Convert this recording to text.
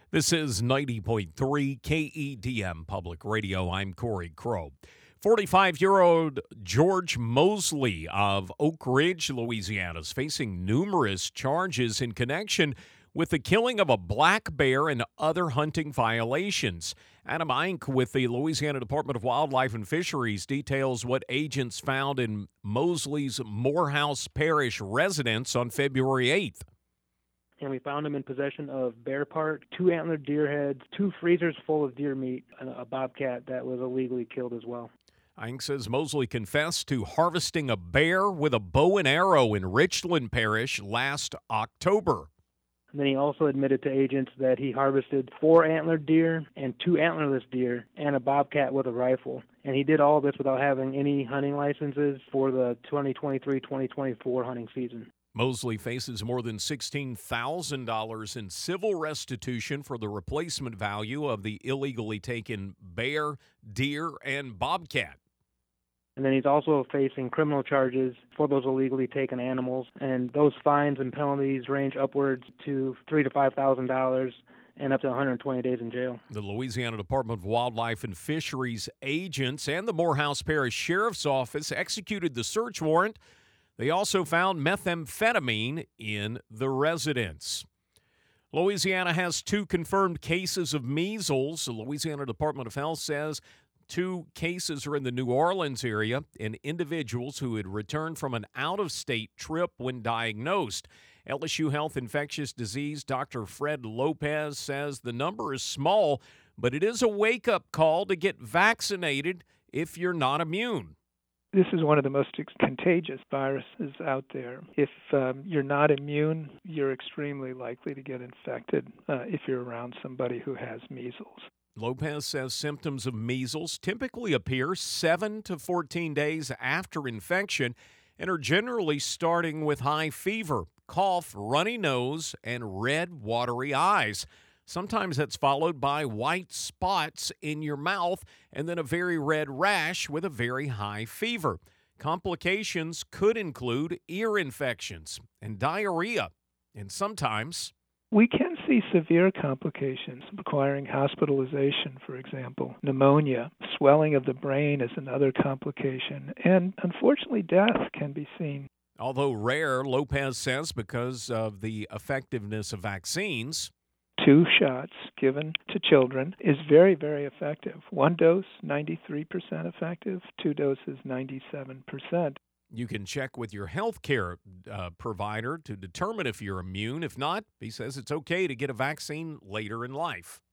This is 90.3 KEDM Public Radio. I'm Corey Crow. 45-year-old George Mosley of Oak Ridge, Louisiana, is facing numerous charges in connection with the killing of a black bear and other hunting violations. Adam Eink with the Louisiana Department of Wildlife and Fisheries details what agents found in Mosley's Morehouse Parish residence on February 8th. And we found him in possession of bear part, 2 antlered deer heads, 2 freezers full of deer meat, and a bobcat that was illegally killed as well. Eink says Mosley confessed to harvesting a bear with a bow and arrow in Richland Parish last October. And then he also admitted to agents that he harvested 4 antlered deer and 2 antlerless deer and a bobcat with a rifle. And he did all this without having any hunting licenses for the 2023-2024 hunting season. Mosley faces more than $16,000 in civil restitution for the replacement value of the illegally taken bear, deer, and bobcat. And then he's also facing criminal charges for those illegally taken animals. And those fines and penalties range upwards to $3,000 to $5,000 and up to 120 days in jail. The Louisiana Department of Wildlife and Fisheries agents and the Morehouse Parish Sheriff's Office executed the search warrant. They also found methamphetamine in the residence. Louisiana has 2 confirmed cases of measles. The Louisiana Department of Health says 2 cases are in the New Orleans area and individuals who had returned from an out-of-state trip when diagnosed. LSU Health Infectious Disease Dr. Fred Lopez says the number is small, but it is a wake-up call to get vaccinated if you're not immune. This is one of the most contagious viruses out there. If you're not immune, you're extremely likely to get infected if you're around somebody who has measles. Lopez says symptoms of measles typically appear 7 to 14 days after infection and are generally starting with high fever, cough, runny nose, and red, watery eyes. Sometimes that's followed by white spots in your mouth and then a very red rash with a very high fever. Complications could include ear infections and diarrhea, and sometimes we can see severe complications requiring hospitalization, for example. Pneumonia, swelling of the brain is another complication, and unfortunately death can be seen. Although rare, Lopez says because of the effectiveness of vaccines, 2 shots given to children is very, very effective. 1 dose, 93% effective. 2 doses, 97%. You can check with your health care provider to determine if you're immune. If not, he says it's okay to get a vaccine later in life.